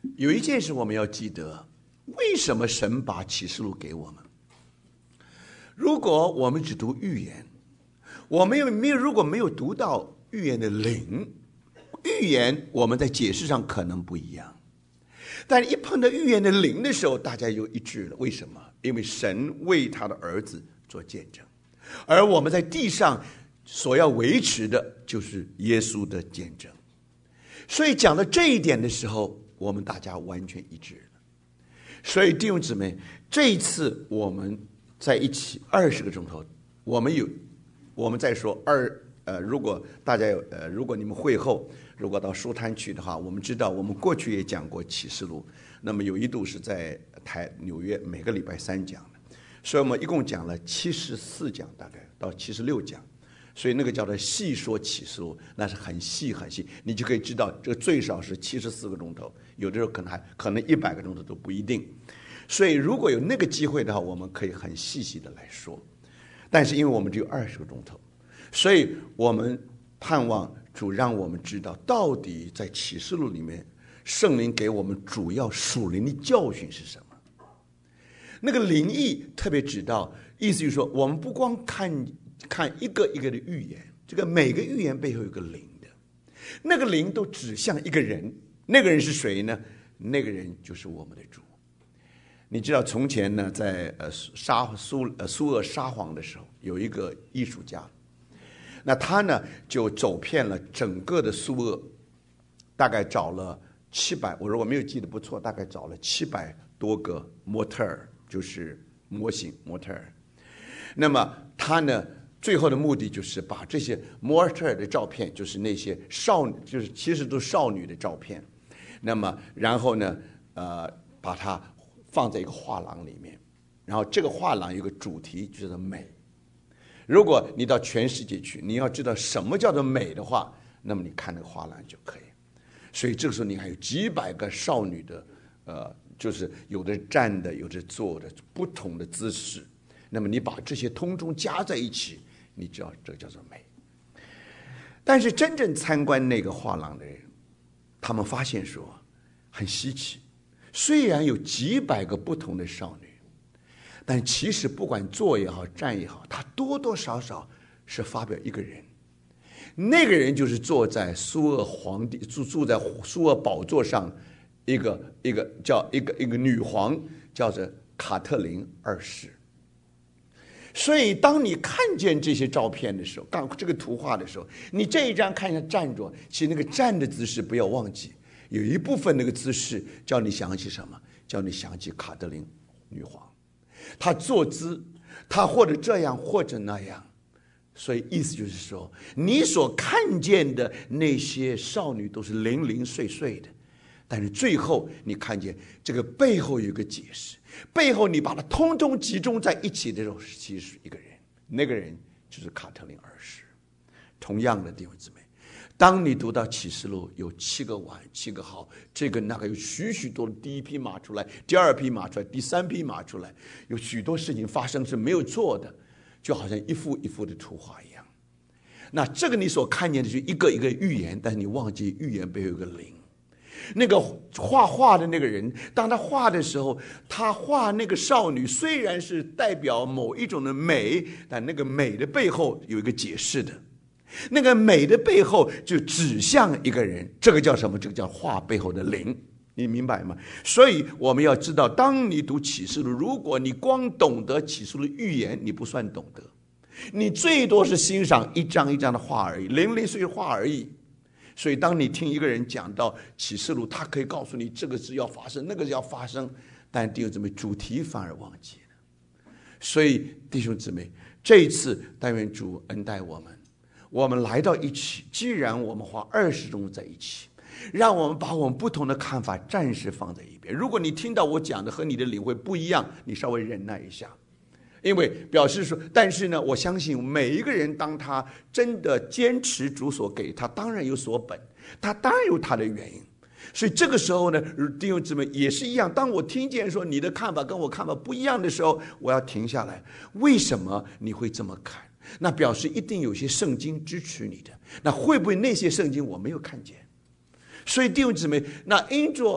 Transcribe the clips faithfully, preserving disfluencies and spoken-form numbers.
有一件事我们要记得，为什么神把启示录给我们？如果我们只读预言，我们没有如果没有读到预言的灵，预言我们在解释上可能不一样，但一碰到预言的灵的时候，大家就一致了。为什么？因为神为他的儿子做见证，而我们在地上所要维持的就是耶稣的见证。所以讲到这一点的时候，我们大家完全一致了。所以弟兄姊妹，这一次我们在一起二十个钟头，我们有我们再说二呃，如果大家有呃，如果你们会后如果到书摊去的话，我们知道我们过去也讲过启示录，那么有一度是在台纽约每个礼拜三讲的，所以我们一共讲了七十四讲，大概到七十六讲，所以那个叫做细说启示录，那是很细很细，你就可以知道这个最少是七十四个钟头，有的时候可能还可能一百个钟头都不一定。所以如果有那个机会的话，我们可以很细细的来说，但是因为我们只有二十个钟头，所以我们盼望主让我们知道，到底在启示录里面，圣灵给我们主要属灵的教训是什么。那个灵意特别指到，意思就是说，我们不光看看一个一个的预言，这个每个预言背后有个灵的，那个灵都指向一个人，那个人是谁呢？那个人就是我们的主。你知道从前呢，在呃沙苏呃苏俄沙皇的时候，有一个艺术家，那他呢就走遍了整个的苏俄，大概找了七百，我如果没有记得不错，大概找了七百多个模特儿，就是模型模特儿。那么他呢，最后的目的就是把这些模特儿的照片，就是那些少女，就是其实都是少女的照片，那么然后呢，呃，把它放在一个画廊里面，然后这个画廊有个主题就是美。如果你到全世界去，你要知道什么叫做美的话，那么你看那个画廊就可以。所以这个时候你还有几百个少女的，呃，就是有的站的，有的坐的，不同的姿势。那么你把这些通通加在一起，你知道这叫做美。但是真正参观那个画廊的人，他们发现说很稀奇，虽然有几百个不同的少女，但其实不管坐也好站也好，他多多少少是发表一个人，那个人就是坐在苏俄皇帝住住在苏俄宝座上一个一个叫一个一个女皇，叫做卡特琳二世。所以当你看见这些照片的时候，刚这个图画的时候，你这一张看一下站着，其实那个站的姿势不要忘记，有一部分那个姿势叫你想起什么？叫你想起卡特琳女皇，她坐姿，她或者这样或者那样。所以意思就是说，你所看见的那些少女都是零零碎碎的，但是最后你看见这个背后有一个解释，背后你把它通通集中在一起的时候，其实是一个人，那个人就是卡特琳二世。同样的弟兄姊妹，当你读到启示录有七个碗七个号，这个那个有许许多的第一匹马出来，第二匹马出来，第三匹马出来，有许多事情发生是没有错的，就好像一幅一幅的图画一样。那这个你所看见的是一个一个预言，但是你忘记预言背后有个灵。那个画画的那个人，当他画的时候，他画那个少女虽然是代表某一种的美，但那个美的背后有一个解释的，那个美的背后就指向一个人，这个叫什么？这个叫画背后的灵，你明白吗？所以我们要知道，当你读启示录，如果你光懂得启示录预言，你不算懂得，你最多是欣赏一张一张的画而已，零零碎碎画而已。所以当你听一个人讲到启示录，他可以告诉你这个是要发生，那个是要发生，但弟兄姊妹主题反而忘记了。所以弟兄姊妹，这一次但愿主恩待我们，我们来到一起，既然我们花二十钟在一起，让我们把我们不同的看法暂时放在一边。如果你听到我讲的和你的领会不一样，你稍微忍耐一下，因为表示说，但是呢，我相信每一个人当他真的坚持主所给他，当然有所本，他当然有他的原因。所以这个时候呢，弟兄姊妹也是一样，当我听见说你的看法跟我看法不一样的时候，我要停下来，为什么你会这么看？那表示一定有些圣经支持你的，那会不会那些圣经我没有看见？所以弟兄姊妹，那因着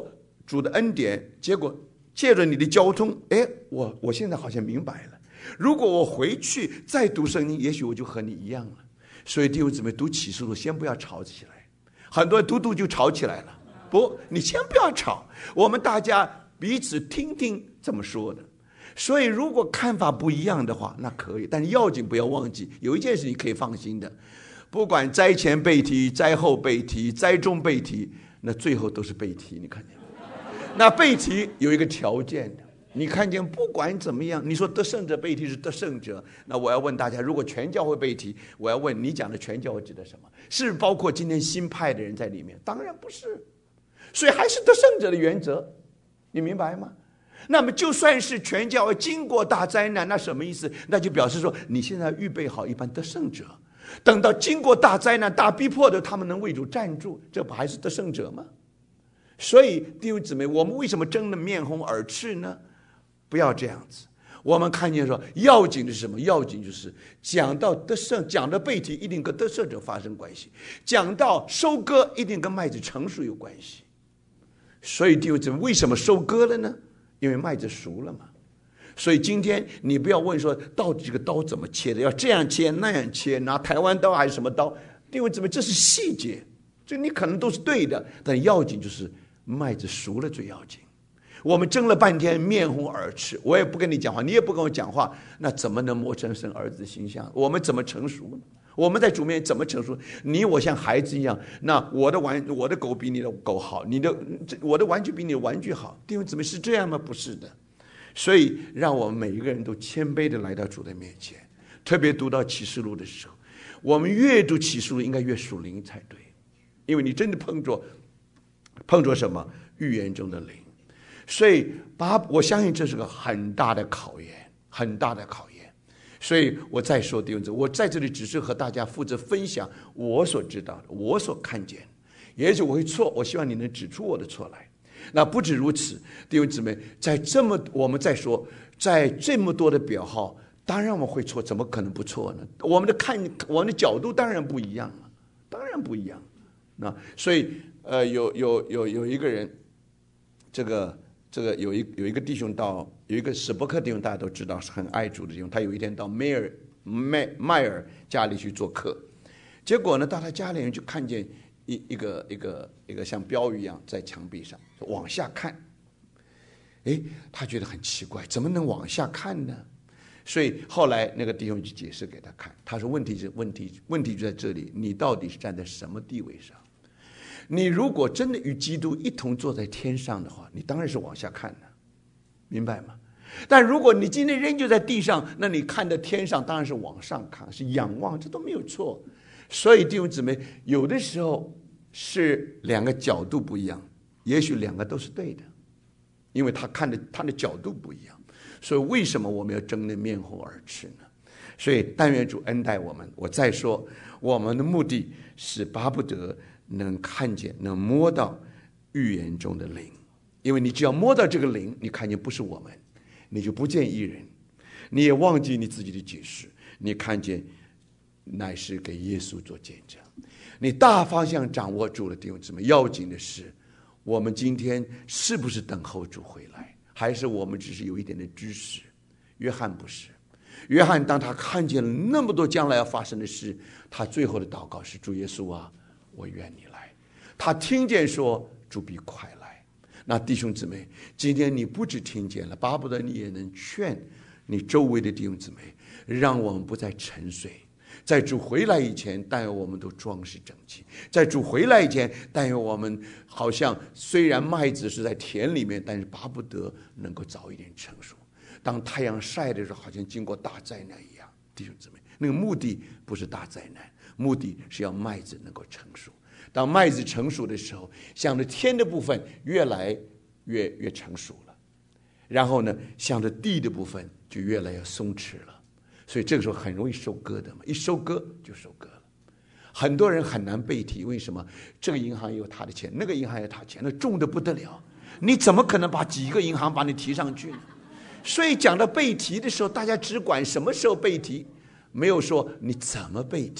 主的恩典，结果借着你的交通，哎，我我现在好像明白了。如果我回去再读圣经，也许我就和你一样了。所以弟兄姊妹，读启示录先不要吵起来。很多人读读就吵起来了，不，你先不要吵，我们大家彼此听听怎么说的。所以如果看法不一样的话，那可以，但是要紧不要忘记，有一件事你可以放心的，不管灾前被提、灾后被提、灾中被提，那最后都是被提。你看见那被提有一个条件的，你看见不管怎么样，你说得胜者被提是得胜者，那我要问大家，如果全教会被提，我要问你讲的全教会指的什么？是包括今天新派的人在里面？当然不是，所以还是得胜者的原则，你明白吗？那么就算是全教会经过大灾难，那什么意思？那就表示说你现在预备好一般得胜者，等到经过大灾难、大逼迫的，他们能为主站住，这不还是得胜者吗？所以弟兄姊妹，我们为什么争得面红耳赤呢？不要这样子。我们看见说，要紧的是什么？要紧就是讲到得胜，讲到被提，一定跟得胜者发生关系；讲到收割，一定跟麦子成熟有关系。所以弟兄姊妹，为什么收割了呢？因为麦子熟了嘛。所以今天你不要问说，到底这个刀怎么切的？要这样切那样切，拿台湾刀还是什么刀？弟兄姊妹，这是细节，这你可能都是对的，但要紧就是麦子熟了最要紧。我们争了半天，面红耳赤，我也不跟你讲话，你也不跟我讲话，那怎么能磨成神儿子的形象？我们怎么成熟呢？我们在主面怎么成熟？你我像孩子一样，那我的玩我的狗比你的狗好，你的我的玩具比你的玩具好，弟兄姊妹是这样吗？不是的。所以让我们每一个人都谦卑的来到主的面前，特别读到启示录的时候，我们越读启示录应该越属灵才对，因为你真的碰着碰着什么预言中的灵。所以把我相信这是个很大的考验，很大的考验。所以我再说弟兄姊妹，我在这里只是和大家负责分享我所知道的，我所看见的，也许我会错，我希望你能指出我的错来。那不止如此，弟兄姊妹，在这么我们再说，在这么多的表号，当然我们会错，怎么可能不错呢？我们的看我们的角度当然不一样了，当然不一样。那所以呃，有有有有一个人，这个。这个有一有一个弟兄到有一个史伯克弟兄，大家都知道是很爱主的弟兄。他有一天到迈尔迈迈尔家里去做客，结果呢，到他家里人就看见一一个一个一个像标语一样在墙壁上往下看。哎，他觉得很奇怪，怎么能往下看呢？所以后来那个弟兄就解释给他看，他说问题是问题问题就在这里，你到底是站在什么地位上？你如果真的与基督一同坐在天上的话，你当然是往下看的，明白吗？但如果你今天仍旧在地上，那你看的天上当然是往上看，是仰望，这都没有错。所以弟兄姊妹，有的时候是两个角度不一样，也许两个都是对的，因为他看的他的角度不一样。所以为什么我们要争得面红耳赤呢？所以但愿主恩待我们。我再说，我们的目的是巴不得能看见，能摸到预言中的灵，因为你只要摸到这个灵，你看见不是我们，你就不见一人，你也忘记你自己的解释，你看见乃是给耶稣做见证，你大方向掌握住了。弟兄姊妹，要紧的是我们今天是不是等候主回来，还是我们只是有一点的知识？约翰不是，约翰当他看见了那么多将来要发生的事，他最后的祷告是：主耶稣啊，我愿你来。他听见说主必快来。那弟兄姊妹，今天你不只听见了，巴不得你也能劝你周围的弟兄姊妹，让我们不再沉睡。在主回来以前，但愿我们都装饰整齐。在主回来以前，但愿我们好像虽然麦子是在田里面，但是巴不得能够早一点成熟。当太阳晒的时候，好像经过大灾难一样。弟兄姊妹，那个目的不是大灾难，目的是要麦子能够成熟。当麦子成熟的时候，向着天的部分越来越越成熟了，然后呢，向着地的部分就越来越松弛了。所以这个时候很容易收割的嘛，一收割就收割了。很多人很难被提，为什么？这个银行也有他的钱，那个银行也有他的钱，那重的不得了，你怎么可能把几个银行把你提上去呢？所以讲到被提的时候，大家只管什么时候被提，没有说你怎么被提。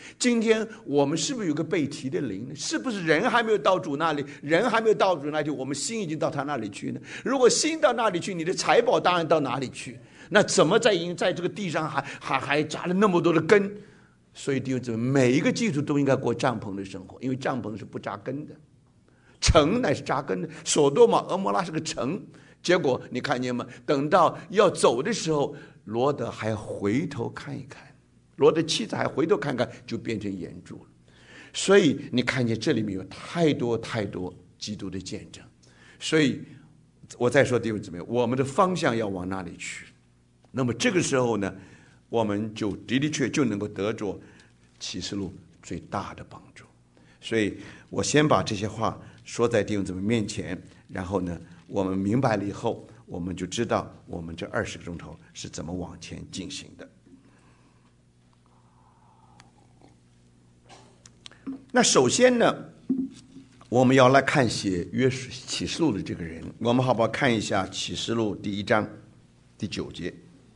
今天我们是不是有个被提的灵呢？是不是人还没有到主那里，人还没有到主那里，我们心已经到他那里去呢？如果心到那里去，你的财宝当然到哪里去？那怎么在在这个地上还还还扎了那么多的根？所以弟兄姊妹，每一个基督徒都应该过帐篷的生活，因为帐篷是不扎根的，城乃是扎根的。所多玛、俄摩拉是个城，结果你看见吗？等到要走的时候，罗德还回头看一看，罗德妻子还回头看看，就变成眼柱了。所以你看见这里面有太多太多基督的见证。所以我再说弟兄姊妹，我们的方向要往哪里去？那么这个时候呢，我们就的的确就能够得着启示录最大的帮助。所以我先把这些话说在弟兄姊妹面前，然后呢，我们明白了以后，我们就知道我们这二十个钟头是怎么往前进行的。那首先呢，我们要来看写约启示录的这个人，我们好不好看一下启示录第一章第九节？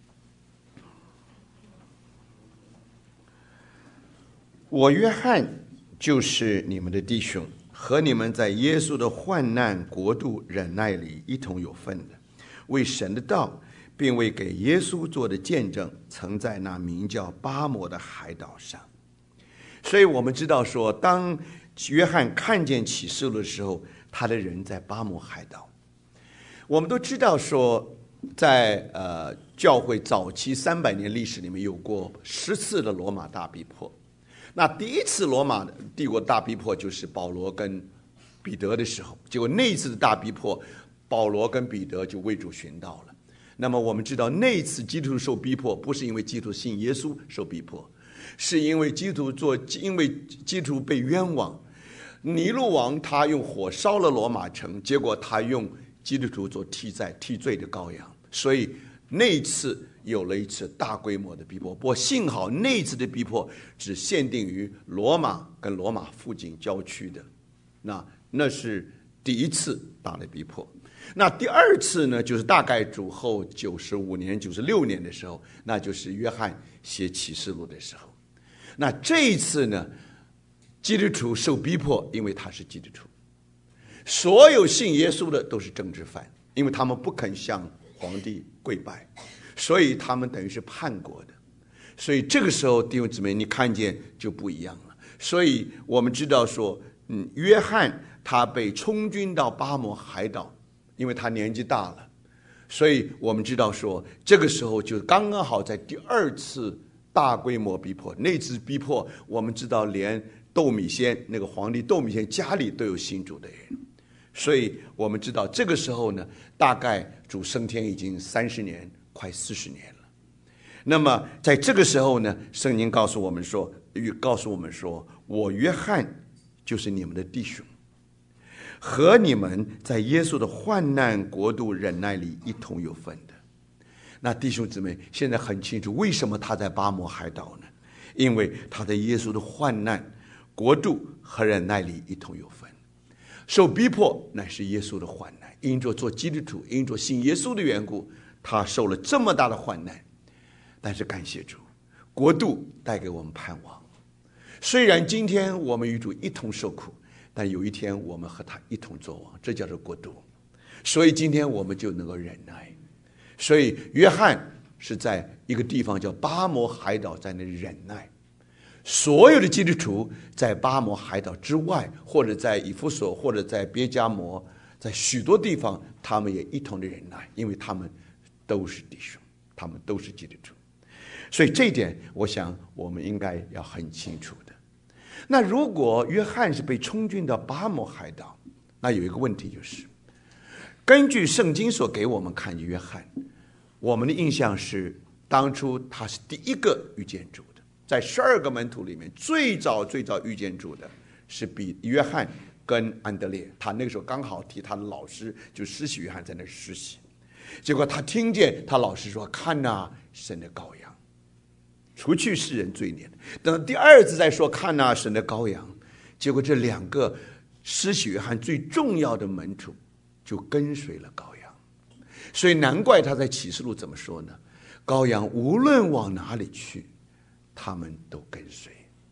我约翰就是你们的弟兄，和你们在耶稣的患难国度忍耐里一同有份的，为神的道并为给耶稣做的见证，曾在那名叫巴摩的海岛上。所以我们知道说，当约翰看见启示录的时候，他的人在巴摩海岛。我们都知道说，在呃教会早期三百年历史里面，有过十次的罗马大逼迫。那第一次罗马帝国大逼迫就是保罗跟彼得的时候，结果那一次的大逼迫，保罗跟彼得就为主殉道了。那么我们知道，那一次基督徒受逼迫，不是因为基督徒信耶稣受逼迫，是因为基督徒做，因为基督徒被冤枉。尼禄王他用火烧了罗马城，结果他用基督徒做替罪替罪的羔羊，所以那一次有了一次大规模的逼迫。不过幸好那一次的逼迫只限定于罗马跟罗马附近郊区的，那那是第一次大的逼迫。那第二次呢，就是大概主后九十五年、九十六年的时候，那就是约翰写启示录的时候。那这一次呢，基督徒受逼迫，因为他是基督徒。所有信耶稣的都是政治犯，因为他们不肯向皇帝跪拜，所以他们等于是叛国的。所以这个时候弟兄姊妹，你看见就不一样了。所以我们知道说，嗯，约翰他被充军到巴摩海岛，因为他年纪大了，所以我们知道说，这个时候就刚刚好在第二次大规模逼迫。那次逼迫我们知道，连窦米仙那个皇帝窦米仙家里都有信主的人，所以我们知道这个时候呢，大概主升天已经三十年，快四十年了。那么在这个时候呢，圣经告诉我们说，告诉我们说，我约翰就是你们的弟兄，和你们在耶稣的患难国度忍耐里一同有份的。那弟兄姊妹现在很清楚，为什么他在巴摩海岛呢？因为他在耶稣的患难国度和忍耐里一同有份。受逼迫乃是耶稣的患难，因着做基督徒，因着信耶稣的缘故，他受了这么大的患难。但是感谢主，国度带给我们盼望。虽然今天我们与主一同受苦，但有一天我们和他一同作王，这叫做国度。所以今天我们就能够忍耐。所以约翰是在一个地方叫巴摩海岛，在那忍耐。所有的基督徒在巴摩海岛之外，或者在以弗所，或者在别迦摩，在许多地方他们也一同的忍耐，因为他们都是弟兄，他们都是基督徒。所以这一点我想我们应该要很清楚的。那如果约翰是被充军到巴摩海岛，那有一个问题就是，根据圣经所给我们看约翰，我们的印象是当初他是第一个遇见主的。在十二个门徒里面，最早最早遇见主的是比约翰跟安德烈，他那个时候刚好替他的老师就施洗约翰在那实习，结果他听见他老师说：“看哪，神的羔羊，除去世人罪孽。”等第二次再说：“看哪，神的羔羊。”结果这两个施洗约翰最重要的门徒就跟随了羔羊，所以难怪他在启示录怎么说呢？羔羊无论往哪里去，他们都跟随。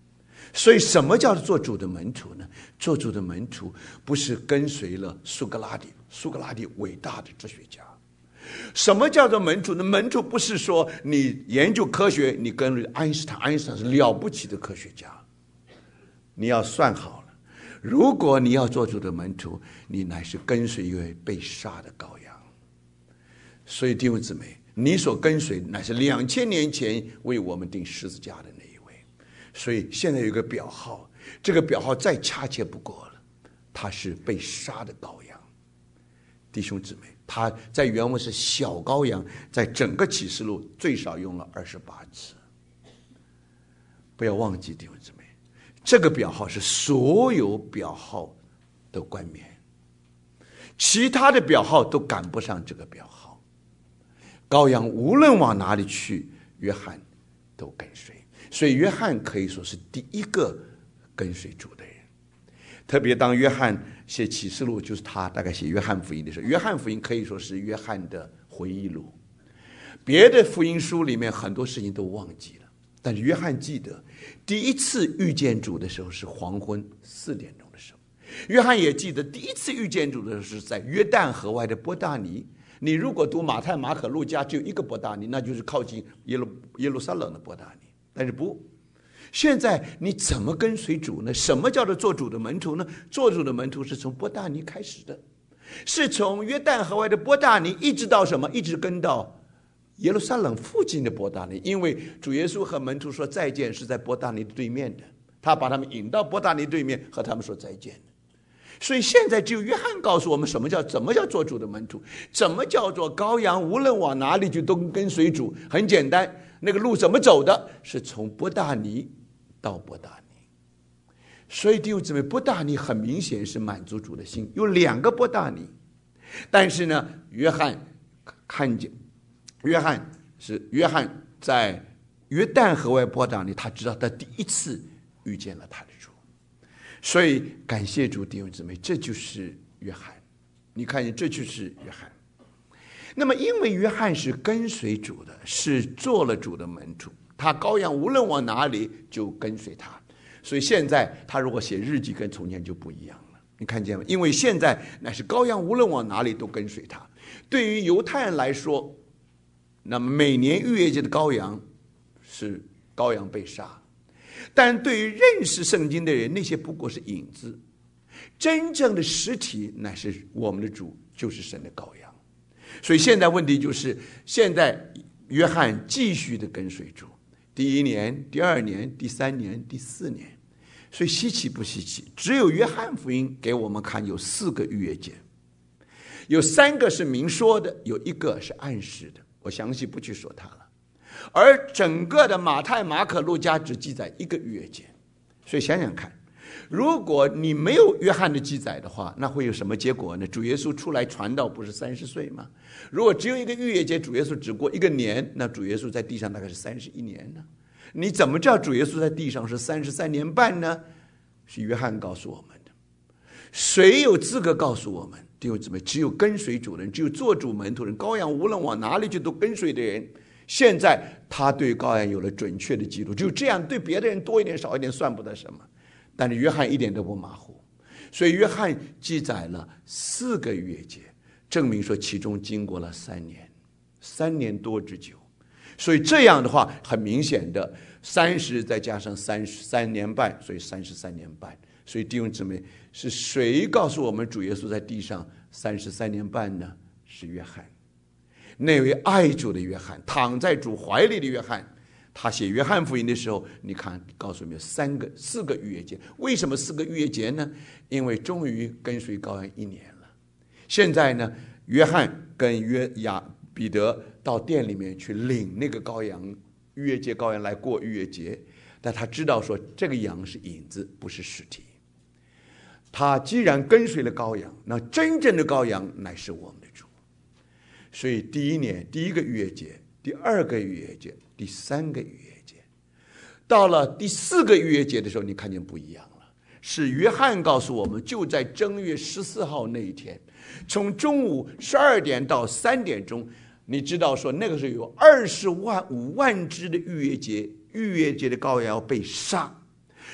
所以什么叫做做主的门徒呢？做主的门徒不是跟随了苏格拉底，苏格拉底伟大的哲学家。什么叫做门徒呢？门徒不是说你研究科学，你跟爱因斯坦，爱因斯坦是了不起的科学家。你要算好了，如果你要做主的门徒，你乃是跟随一位被杀的羔羊。所以弟兄姊妹，你所跟随乃是两千年前为我们钉十字架的那一位。所以现在有一个表号，这个表号再恰切不过了，他是被杀的羔羊。弟兄姊妹，他在原文是小羔羊，在整个启示录最少用了二十八次。不要忘记，弟兄姊妹，这个表号是所有表号的冠冕，其他的表号都赶不上这个表号。羔羊无论往哪里去，约翰都跟随，所以约翰可以说是第一个跟随主的人。特别当约翰写启示录，就是他大概写约翰福音的时候，约翰福音可以说是约翰的回忆录。别的福音书里面很多事情都忘记了，但是约翰记得第一次遇见主的时候是黄昏四点钟的时候。约翰也记得第一次遇见主的时候是在约旦河外的伯大尼。你如果读马太、马可、路加，只有一个伯大尼，那就是靠近耶路耶路撒冷的伯大尼。但是不，现在你怎么跟随主呢？什么叫做做主的门徒呢？做主的门徒是从伯大尼开始的，是从约旦河外的伯大尼一直到什么？一直跟到耶路撒冷附近的伯大尼。因为主耶稣和门徒说再见是在伯大尼对面的，他把他们引到伯大尼对面和他们说再见的。所以现在只有约翰告诉我们什么叫怎么叫做主的门徒，怎么叫做羔羊无论往哪里去都跟随主。很简单，那个路怎么走的？是从伯大尼到伯大尼。所以弟兄姊妹，伯大尼很明显是满足主的心，有两个伯大尼。但是呢，约翰看见，约翰是约翰在约旦河外伯大尼，他知道他第一次遇见了他的主。所以感谢主，弟兄姊妹，这就是约翰。你看见，这就是约翰。那么因为约翰是跟随主的，是做了主的门徒，他羔羊无论往哪里就跟随他。所以现在他如果写日记，跟从前就不一样了。你看见吗？因为现在乃是羔羊无论往哪里都跟随他。对于犹太人来说，那么每年逾越节的羔羊是羔羊被杀，但对于认识圣经的人，那些不过是影子，真正的实体乃是我们的主，就是神的羔羊。所以现在问题就是，现在约翰继续的跟随主，第一年、第二年、第三年、第四年。所以稀奇不稀奇？只有约翰福音给我们看有四个逾越节，有三个是明说的，有一个是暗示的，我详细不去说它了。而整个的马太、马可、路加只记载一个逾越节。所以想想看，如果你没有约翰的记载的话，那会有什么结果呢？主耶稣出来传道不是三十岁吗？如果只有一个逾越节，主耶稣只过一个年，那主耶稣在地上大概是三十一年呢？你怎么知道主耶稣在地上是三十三年半呢？是约翰告诉我们的。谁有资格告诉我们？弟兄姊妹，只有跟随主的人，只有做主门徒人，羔羊无论往哪里去都跟随的人。现在他对羔羊有了准确的记录，就这样，对别的人多一点少一点算不得什么。但是约翰一点都不马虎，所以约翰记载了四个逾越节，证明说其中经过了三年，三年多之久。所以这样的话，很明显的，三十再加上三十三年半，所以三十三年半。所以弟兄姊妹，是谁告诉我们主耶稣在地上三十三年半呢？是约翰，那位爱主的约翰，躺在主怀里的约翰。他写约翰福音的时候，你看告诉我们有三个四个逾越节。为什么四个逾越节呢？因为终于跟随羔羊一年了。现在呢，约翰跟约亚彼得到店里面去领那个羔羊，逾越节羔羊来过逾越节，但他知道说这个羊是影子，不是实体。他既然跟随了羔羊，那真正的羔羊乃是我们的主。所以第一年第一个逾越节，第二个逾越节，第三个逾越节，到了第四个逾越节的时候，你看见不一样了。是约翰告诉我们，就在正月十四号那一天，从中午十二点到三点钟，你知道说那个时候有二十万五万只的逾越节逾越节的羔羊要被杀。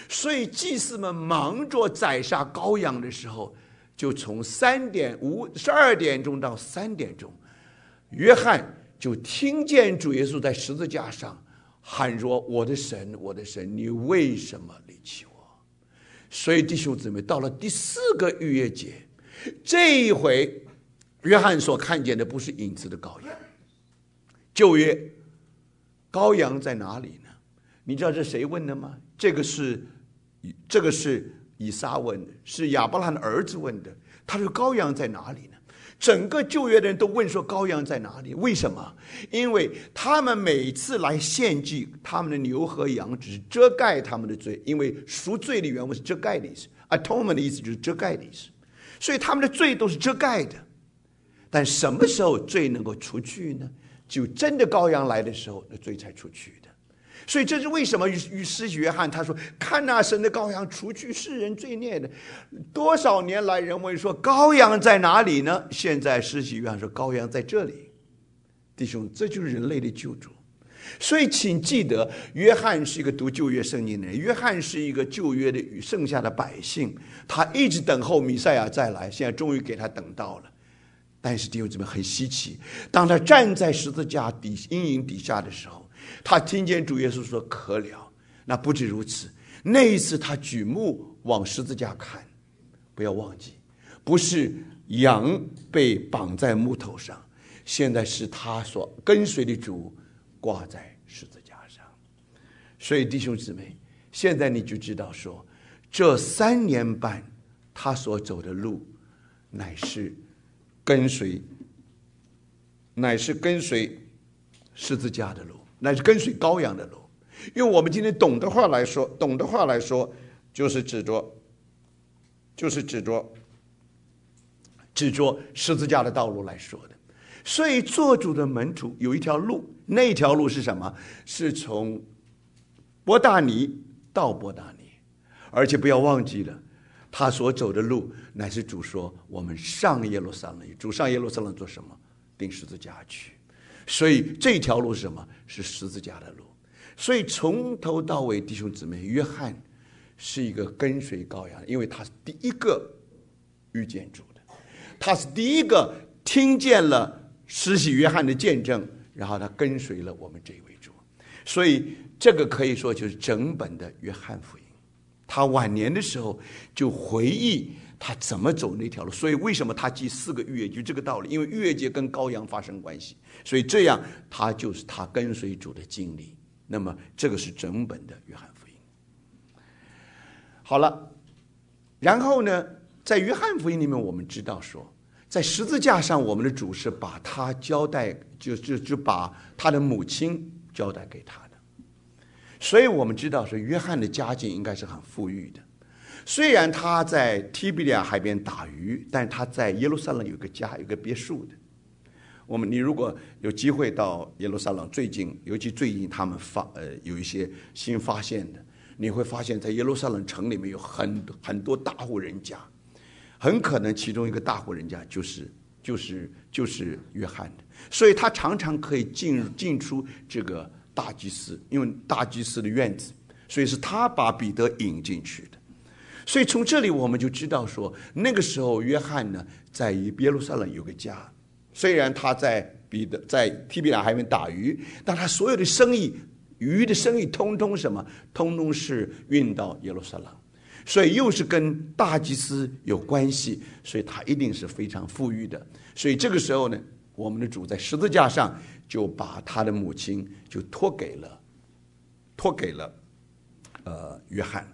所以祭司们忙着宰杀羔羊的时候，就从三点五十二点钟到三点钟，约翰就听见主耶稣在十字架上喊说：“我的神，我的神，你为什么离弃我？”所以弟兄姊妹，到了第四个逾越节，这一回约翰所看见的不是影子的羔羊。旧约羔羊在哪里呢？你知道这谁问的吗？这个是这个是以撒问的，是亚伯拉罕的儿子问的。他说羔羊在哪里呢？整个旧约的人都问说羔羊在哪里？为什么？因为他们每次来献祭，他们的牛和羊只是遮盖他们的罪，因为赎罪的原文是遮盖的意思， atonement 的意思就是遮盖的意思，所以他们的罪都是遮盖的。但什么时候罪能够除去呢？就真的羔羊来的时候，那罪才出去的。所以这是为什么与施洗约翰他说：“看那神的羔羊，除去世人罪孽的。”多少年来人问说羔羊在哪里呢？现在施洗约翰说羔羊在这里。弟兄，这就是人类的救主。所以请记得，约翰是一个读旧约圣经的人，约翰是一个旧约的与剩下的百姓，他一直等候弥赛亚再来，现在终于给他等到了。但是弟兄姊妹，很稀奇，当他站在十字架底阴影底下的时候，他听见主耶稣说可了。那不止如此，那一次他举目往十字架看，不要忘记，不是羊被绑在木头上，现在是他所跟随的主挂在十字架上。所以弟兄姊妹，现在你就知道说，这三年半他所走的路乃是跟随乃是跟随十字架的路，乃是跟随羔羊的路。用我们今天懂的话来说，懂的话来说，就是指着，就是指着，指着十字架的道路来说的。所以做主的门徒有一条路，那条路是什么？是从伯大尼到伯大尼，而且不要忘记了，他所走的路乃是主说我们上耶路撒冷。主上耶路撒冷做什么？钉十字架去。所以这条路是什么？是十字架的路。所以从头到尾，弟兄姊妹，约翰是一个跟随羔羊，因为他是第一个遇见主的，他是第一个听见了施洗约翰的见证，然后他跟随了我们这一位主。所以这个可以说就是整本的约翰福音。他晚年的时候就回忆他怎么走那条路，所以为什么他记四个逾越节，就这个道理，因为逾越节跟羔羊发生关系，所以这样他就是他跟随主的经历。那么这个是整本的约翰福音。好了，然后呢，在约翰福音里面我们知道说，在十字架上我们的主是把他交代，就就就把他的母亲交代给他的。所以我们知道说约翰的家境应该是很富裕的，虽然他在提比利亚海边打鱼，但他在耶路撒冷有个家，有个别墅的。我们你如果有机会到耶路撒冷，最近尤其最近他们发呃有一些新发现的，你会发现在耶路撒冷城里面有很很多大户人家，很可能其中一个大户人家就是就是就是约翰的，所以他常常可以进进出这个大祭司，因为大祭司的院子，所以是他把彼得引进去的。所以从这里我们就知道说，那个时候约翰呢在耶路撒冷有个家。虽然他在彼得在提比亚海边打鱼，但他所有的生意，鱼的生意通通什么？通通是运到耶路撒冷，所以又是跟大祭司有关系，所以他一定是非常富裕的。所以这个时候呢，我们的主在十字架上就把他的母亲就托给了，托给了，呃，约翰。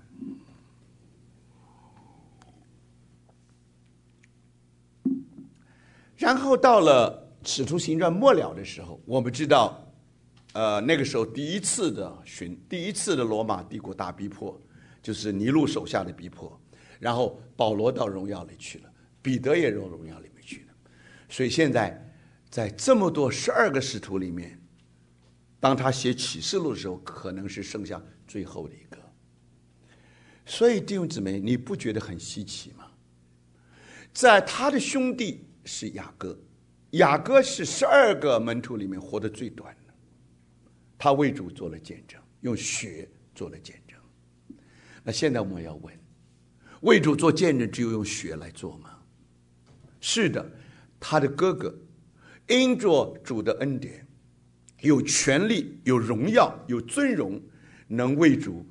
然后到了使徒行传末了的时候，我们知道，呃，那个时候第一次的巡，第一次的罗马帝国大逼迫，就是尼禄手下的逼迫。然后保罗到荣耀里去了，彼得也到荣耀里面去了。所以现在在这么多十二个使徒里面，当他写启示录的时候，可能是剩下最后的一个。所以弟兄姊妹，你不觉得很稀奇吗？在他的兄弟是雅各，雅各是十二个门徒里面活得最短的，他为主做了见证，用血做了见证。 那现在我们要问，为主做见证只有用血来做吗？是的，他的哥哥因着主的恩典，有权利、有荣耀、有尊荣，能为主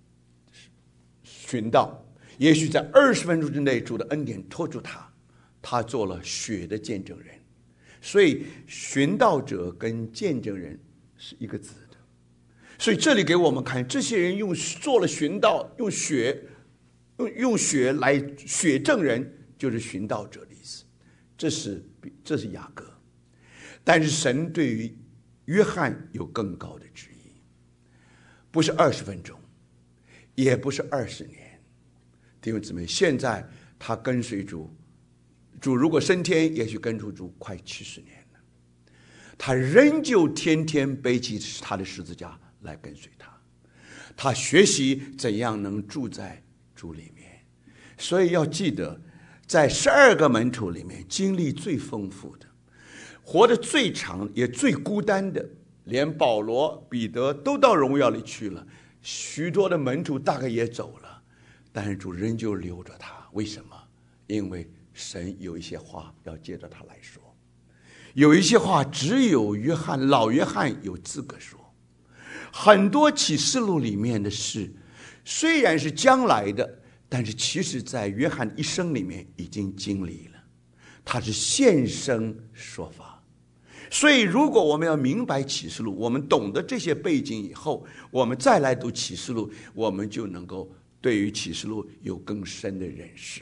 寻道。也许在二十分钟之内，主的恩典托住他，他做了血的见证人。所以寻道者跟见证人是一个字的。所以这里给我们看，这些人用做了寻道，用血用用血来血证人，就是寻道者的意思。这是这是雅各。但是神对于约翰有更高的旨意，不是二十分钟，也不是二十年。弟兄姊妹，现在他跟随主，主如果升天，也许跟随主快七十年了，他仍旧天天背起他的十字架来跟随他，他学习怎样能住在主里面。所以要记得，在十二个门徒里面，经历最丰富的，活得最长也最孤单的，连保罗、彼得都到荣耀里去了，许多的门徒大概也走了，但是主仍旧留着他。为什么？因为神有一些话要借着他来说，有一些话只有约翰老约翰有资格说。很多启示录里面的事虽然是将来的，但是其实在约翰一生里面已经经历了，他是现身说法。所以如果我们要明白启示录，我们懂得这些背景以后，我们再来读启示录，我们就能够对于启示录有更深的认识。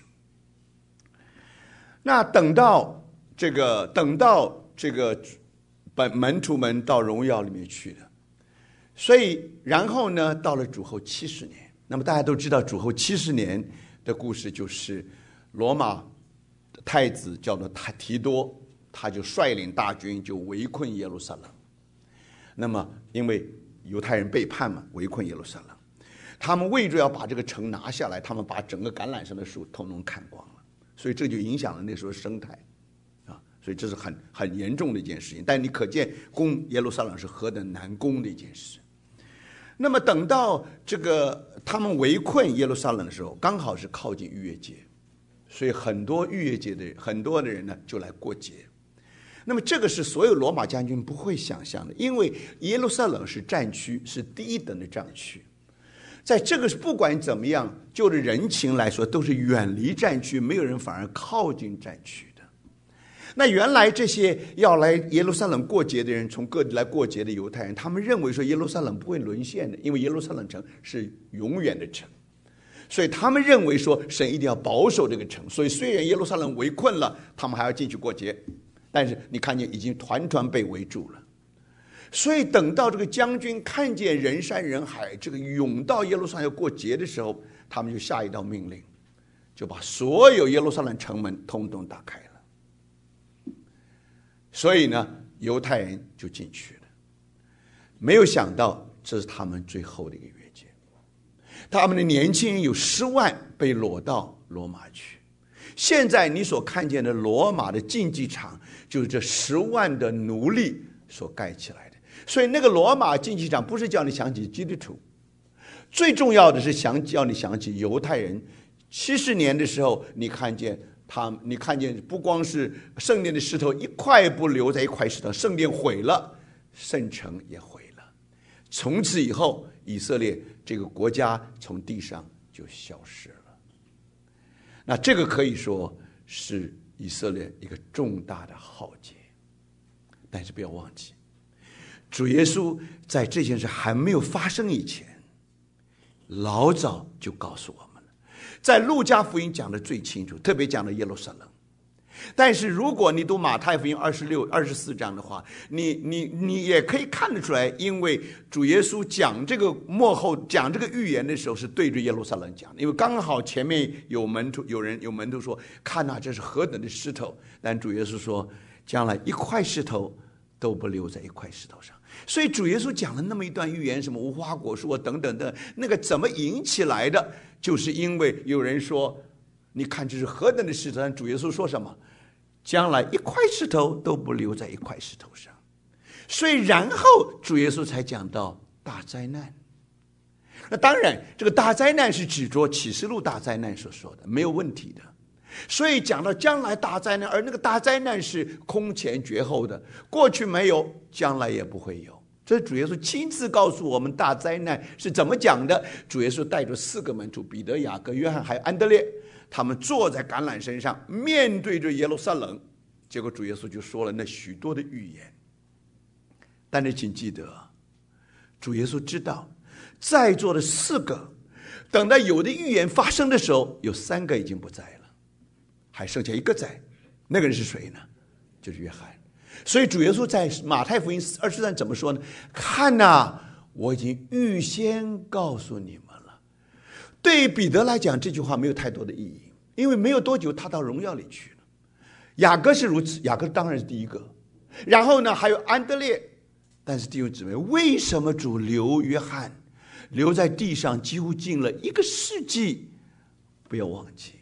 那等到这个等到这个本门徒们到荣耀里面去了，所以然后呢，到了主后七十年。那么大家都知道主后七十年的故事，就是罗马太子叫做提多，他就率领大军就围困耶路撒冷。那么因为犹太人背叛嘛，围困耶路撒冷，他们为着要把这个城拿下来，他们把整个橄榄山的树统统砍光了。所以这就影响了那时候生态啊，所以这是很很严重的一件事情。但你可见攻耶路撒冷是何等难攻的一件事。那么等到这个他们围困耶路撒冷的时候，刚好是靠近逾越节，所以很多逾越节的人很多的人呢就来过节。那么这个是所有罗马将军不会想象的，因为耶路撒冷是战区，是第一等的战区。在这个不管怎么样，就着人情来说，都是远离战区，没有人反而靠近战区的。那原来这些要来耶路撒冷过节的人，从各地来过节的犹太人，他们认为说耶路撒冷不会沦陷的，因为耶路撒冷城是永远的城，所以他们认为说神一定要保守这个城。所以虽然耶路撒冷围困了，他们还要进去过节，但是你看见已经团团被围住了。所以等到这个将军看见人山人海，这个涌到耶路撒冷要过节的时候，他们就下一道命令，就把所有耶路撒冷城门通通打开了。所以呢，犹太人就进去了。没有想到这是他们最后的一个约节，他们的年轻人有十万被掳到罗马去。现在你所看见的罗马的竞技场，就是这十万的奴隶所盖起来的。所以那个罗马竞技场不是叫你想起基督徒，最重要的是想叫你想起犹太人。七十年的时候，你看见他，你看见不光是圣殿的石头一块不留在一块石头，圣殿毁了，圣城也毁了。从此以后，以色列这个国家从地上就消失了。那这个可以说是以色列一个重大的浩劫。但是不要忘记，主耶稣在这件事还没有发生以前，老早就告诉我们了。在路加福音讲的最清楚，特别讲了耶路撒冷。但是如果你读马太福音二十六、二十四章的话，你你你也可以看得出来，因为主耶稣讲这个末后讲这个预言的时候，是对着耶路撒冷讲的，因为刚好前面有门徒有人有门徒说，看啊，这是何等的石头。但主耶稣说，将来一块石头都不留在一块石头上。所以主耶稣讲了那么一段预言，什么无花果树啊等等的，那个怎么引起来的？就是因为有人说，你看这是何等的石头。但主耶稣说什么？将来一块石头都不留在一块石头上。所以然后主耶稣才讲到大灾难。 那当然，这个大灾难是指着启示录大灾难所说的，没有问题的。所以讲到将来大灾难，而那个大灾难是空前绝后的，过去没有，将来也不会有。这主耶稣亲自告诉我们大灾难是怎么讲的。主耶稣带着四个门徒彼得、雅各、约翰还有安德烈，他们坐在橄榄山上，面对着耶路撒冷。结果主耶稣就说了那许多的预言。但是请记得，主耶稣知道在座的四个，等到有的预言发生的时候，有三个已经不在了，还剩下一个在。那个人是谁呢？就是约翰。所以主耶稣在马太福音二十章怎么说呢？看哪，我已经预先告诉你们了。对于彼得来讲，这句话没有太多的意义，因为没有多久他到荣耀里去了。雅各是如此，雅各当然是第一个。然后呢，还有安德烈。但是弟兄姊妹，为什么主留约翰留在地上几乎近了一个世纪？不要忘记，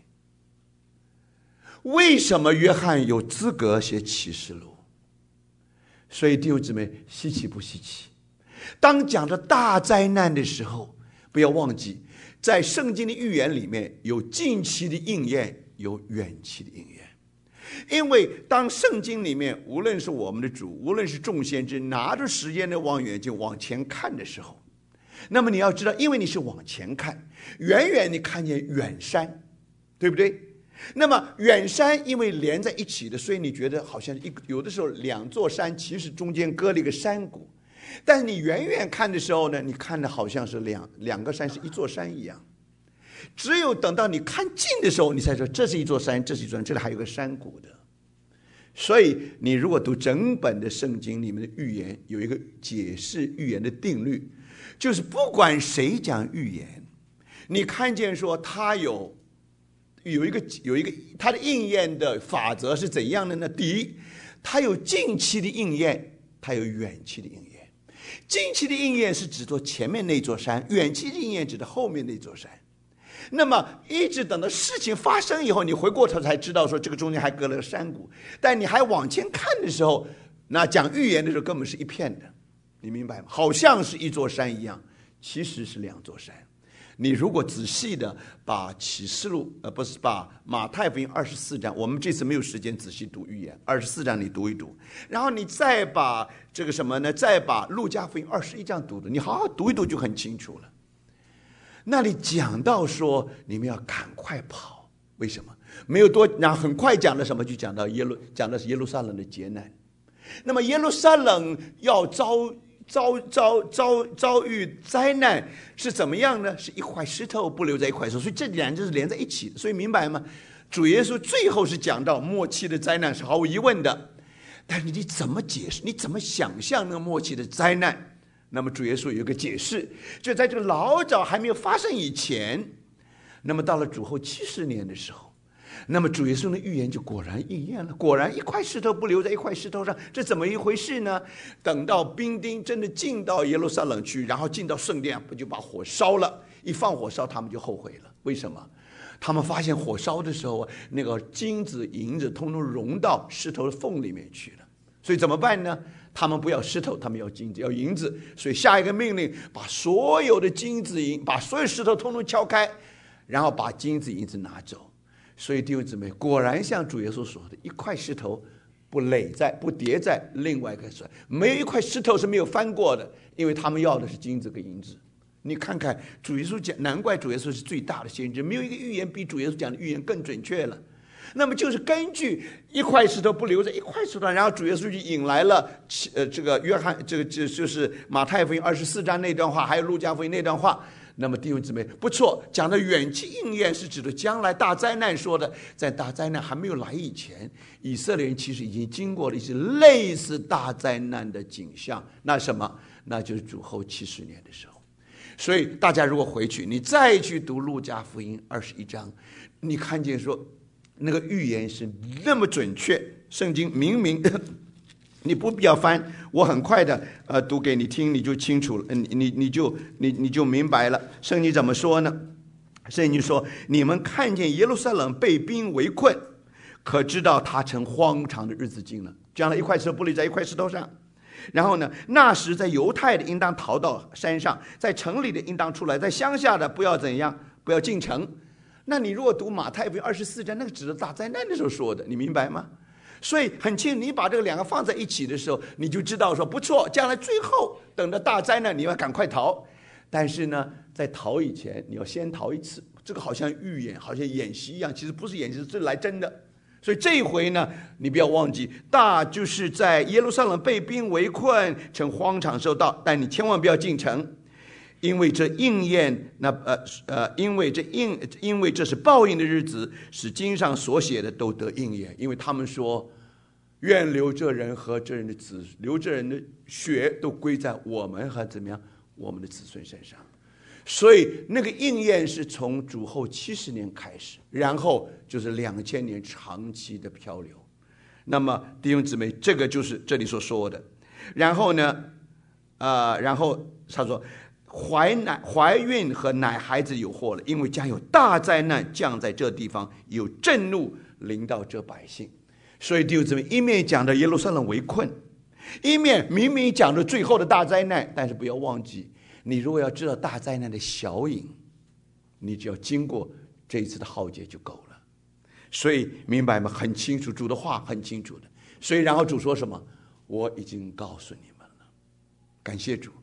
为什么约翰有资格写启示录？所以弟兄姊妹，稀奇不稀奇？当讲着大灾难的时候，不要忘记，在圣经的预言里面有近期的应验，有远期的应验。因为当圣经里面无论是我们的主，无论是众先知拿着时间的望远镜往前看的时候，那么你要知道，因为你是往前看，远远你看见远山，对不对？那么远山因为连在一起的，所以你觉得好像一有的时候两座山其实中间隔了一个山谷，但是你远远看的时候呢，你看的好像是两两个山是一座山一样。只有等到你看近的时候，你才说这是一座山，这是一座山，这里还有个山谷的。所以你如果读整本的圣经里面的预言，有一个解释预言的定律，就是不管谁讲预言，你看见说他有有一个有一个他的应验的法则是怎样的呢？第一，他有近期的应验，他有远期的应验。近期的应验是指着前面那座山，远期的应验指的后面那座山。那么一直等到事情发生以后，你回过头才知道说这个中间还隔了个山谷，但你还往前看的时候，那讲预言的时候根本是一片的，你明白吗？好像是一座山一样，其实是两座山。你如果仔细的把启示录呃不是把马太福音二十四章，我们这次没有时间仔细读预言，二十四章你读一读，然后你再把这个什么呢？再把路加福音二十一章读读，你好好读一读就很清楚了。那里讲到说你们要赶快跑，为什么？没有多，然后很快讲了什么？就讲到耶路，讲的是耶路撒冷的劫难。那么耶路撒冷要遭遭遭遭遭遇灾难是怎么样呢？是一块石头不留在一块石头，所以这两就是连在一起的。所以明白吗？主耶稣最后是讲到末期的灾难是毫无疑问的，但是你怎么解释？你怎么想象那个末期的灾难？那么主耶稣有一个解释，就在这个老早还没有发生以前，那么到了主后七十年的时候，那么主耶稣的预言就果然应验了。果然一块石头不留在一块石头上，这怎么一回事呢？等到兵丁真的进到耶路撒冷去，然后进到圣殿，不就把火烧了？一放火烧，他们就后悔了。为什么？他们发现火烧的时候，那个金子银子通通融到石头的缝里面去了。所以怎么办呢？他们不要石头，他们要金子，要银子。所以下一个命令，把所有的金子银，把所有石头通通敲开，然后把金子银子拿走。所以弟兄姊妹，果然像主耶稣说的，一块石头不垒在不叠在另外一块石头，没有一块石头是没有翻过的，因为他们要的是金子跟银子。你看看主耶稣讲，难怪主耶稣是最大的先知，没有一个预言比主耶稣讲的预言更准确了。那么就是根据一块石头不留在一块石头，然后主耶稣就引来了呃这个约翰这个就就是马太福音二十四章那段话，还有路加福音那段话。那么弟兄姊妹，不错，讲的远期应验是指的将来大灾难说的，在大灾难还没有来以前，以色列人其实已经经过了一些类似大灾难的景象。那什么？那就是主后七十年的时候。所以大家如果回去，你再去读路加福音二十一章，你看见说那个预言是那么准确，圣经明明你不必要翻，我很快的呃读给你听，你就清楚了，你你你就你你就明白了。圣经怎么说呢？圣经说：你们看见耶路撒冷被兵围困，可知道他成荒场的日子近了。将来一块石头不立在一块石头上。 然后呢，那时在犹太的应当逃到山上，在城里的应当出来，在乡下的不要怎样，不要进城。那你如果读马太福音二十四章，那个指的大灾难的时候说的，你明白吗？所以很清，你把这个两个放在一起的时候，你就知道说不错，将来最后等着大灾难，你要赶快逃。但是呢，在逃以前，你要先逃一次。这个好像预演，好像演习一样，其实不是演习，是来真的。所以这一回呢，你不要忘记，大就是在耶路撒冷被兵围困，趁荒场受到，但你千万不要进城，因为这应验那呃呃，因为这应因为这是报应的日子，使经上所写的都得应验。因为他们说，愿流这人和这人的子，流这人的血都归在我们和怎么样我们的子孙身上。所以那个应验是从主后七十年开始，然后就是两千年长期的漂流。那么弟兄姊妹，这个就是这里所说的。然后呢，呃，然后他说，怀奶怀孕和奶孩子有祸了，因为将有大灾难降在这地方，有震怒临到这百姓。所以弟兄姊妹，一面讲着耶路撒冷围困，一面明明讲着最后的大灾难，但是不要忘记，你如果要知道大灾难的小影，你只要经过这一次的浩劫就够了。所以明白吗？很清楚，主的话很清楚的。所以然后主说什么？我已经告诉你们了。感谢主。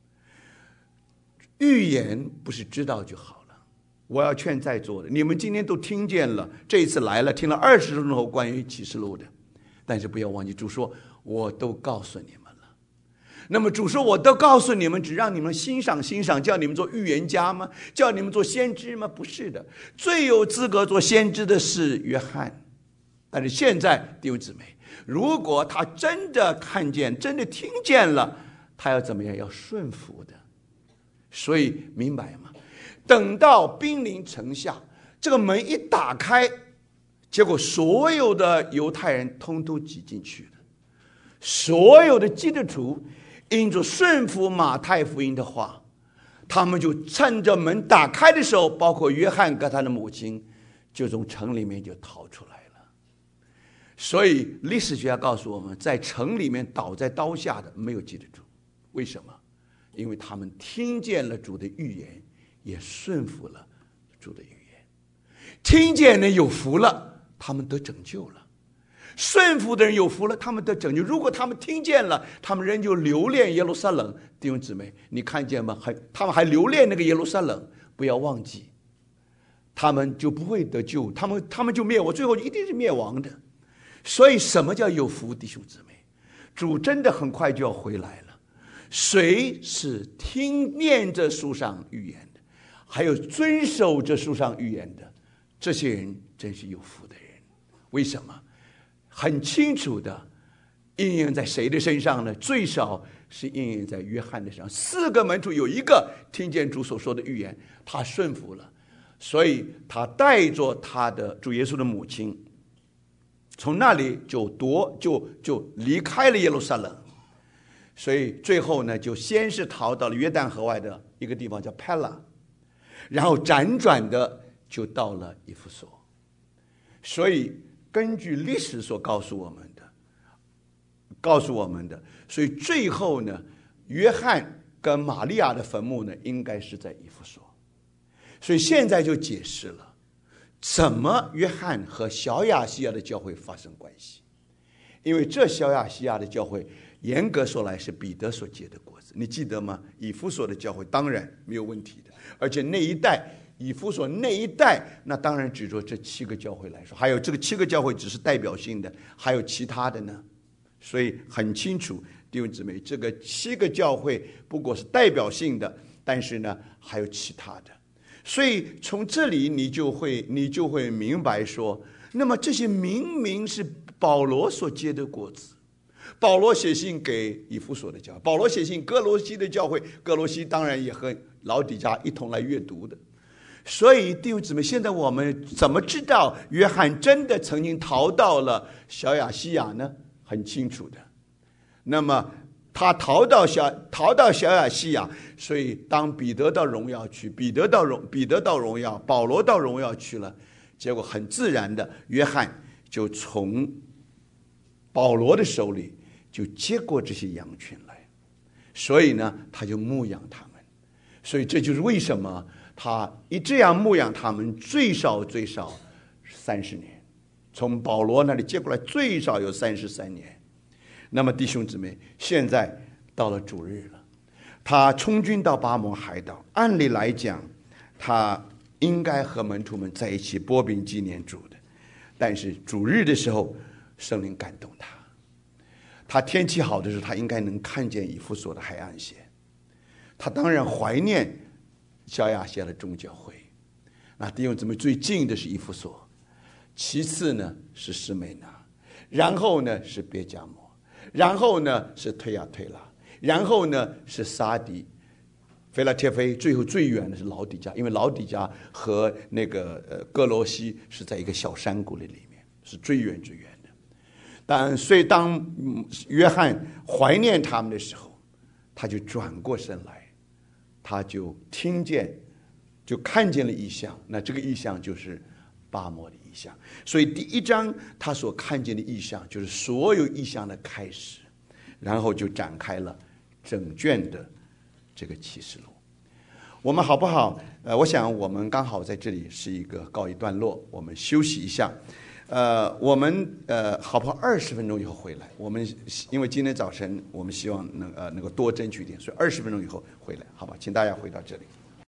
预言不是知道就好了。我要劝在座的，你们今天都听见了，这一次来了，听了二十分钟关于启示录的，但是不要忘记，主说我都告诉你们。那么主说我都告诉你们，只让你们欣赏欣赏，叫你们做预言家吗？叫你们做先知吗？不是的，最有资格做先知的是约翰。但是现在弟兄姊妹，如果他真的看见，真的听见了，他要怎么样？要顺服的。所以明白吗？等到兵临城下，这个门一打开，结果所有的犹太人通通挤进去了，所有的基督徒因着顺服马太福音的话，他们就趁着门打开的时候，包括约翰跟他的母亲，就从城里面就逃出来了。所以历史学家告诉我们，在城里面倒在刀下的没有基督徒。为什么？因为他们听见了主的预言，也顺服了主的预言。听见人有福了，他们得拯救了。顺服的人有福了，他们得拯救。如果他们听见了，他们仍旧留恋耶路撒冷。弟兄姊妹，你看见吗？还他们还留恋那个耶路撒冷，不要忘记，他们就不会得救，他们他们就灭亡，最后一定是灭亡的。所以什么叫有福？弟兄姊妹，主真的很快就要回来了。谁是听念这书上预言的，还有遵守这书上预言的，这些人真是有福的人。为什么？很清楚的应验在谁的身上呢？最少是应验在约翰的身上。四个门徒有一个听见主所说的预言，他顺服了，所以他带着他的主耶稣的母亲，从那里就夺就就离开了耶路撒冷。所以最后呢，就先是逃到了约旦河外的一个地方叫佩拉，然后辗转的就到了以弗所。所以根据历史所告诉我们的，告诉我们的，所以最后呢，约翰跟玛利亚的坟墓呢，应该是在以弗所。所以现在就解释了，怎么约翰和小亚细亚的教会发生关系。因为这小亚细亚的教会，严格说来是彼得所结的果子，你记得吗？以弗所的教会当然没有问题的，而且那一代。以弗所那一代，那当然指着这七个教会来说，还有这个七个教会只是代表性的，还有其他的呢。所以很清楚，弟兄姊妹，这个七个教会不过是代表性的，但是呢还有其他的。所以从这里你就会你就会明白说，那么这些明明是保罗所结的果子。保罗写信给以弗所的教会，保罗写信哥罗西的教会，哥罗西当然也和老底嘉一同来阅读的。所以弟兄姊妹，现在我们怎么知道约翰真的曾经逃到了小亚细亚呢？很清楚的。那么他逃到小逃到小亚细亚，所以当彼得到荣耀去，彼得到荣彼得到荣耀，保罗到荣耀去了，结果很自然的，约翰就从保罗的手里就接过这些羊群来，所以呢，他就牧养他们。所以这就是为什么他一这样牧养他们，最少最少三十年，从保罗那里接过来最少有三十三年。那么弟兄姊妹，现在到了主日了，他充军到巴摩海岛，按理来讲，他应该和门徒们在一起擘饼纪念主的，但是主日的时候，圣灵感动他，他天气好的时候，他应该能看见以弗所的海岸线。他当然怀念小亚细亚的众教会，那弟兄姊妹，最近的是以弗所，其次呢是士美拿，然后呢是别迦摩，然后呢是推亚推拉，然后呢是撒底、腓拉铁非，最后最远的是老底嘉，因为老底嘉和那个呃哥罗西是在一个小山谷里面，是最远最远的。但所以当约翰怀念他们的时候，他就转过身来，他就听见，就看见了异象。那这个异象就是巴摩的异象。所以第一章他所看见的异象，就是所有异象的开始，然后就展开了整卷的这个启示录。我们好不好？呃，我想我们刚好在这里是一个告一段落，我们休息一下。呃，我们呃，好不好？二十分钟以后回来。我们因为今天早晨我们希望能呃能够多争取一点，所以二十分钟以后回来，好吧？请大家回到这里。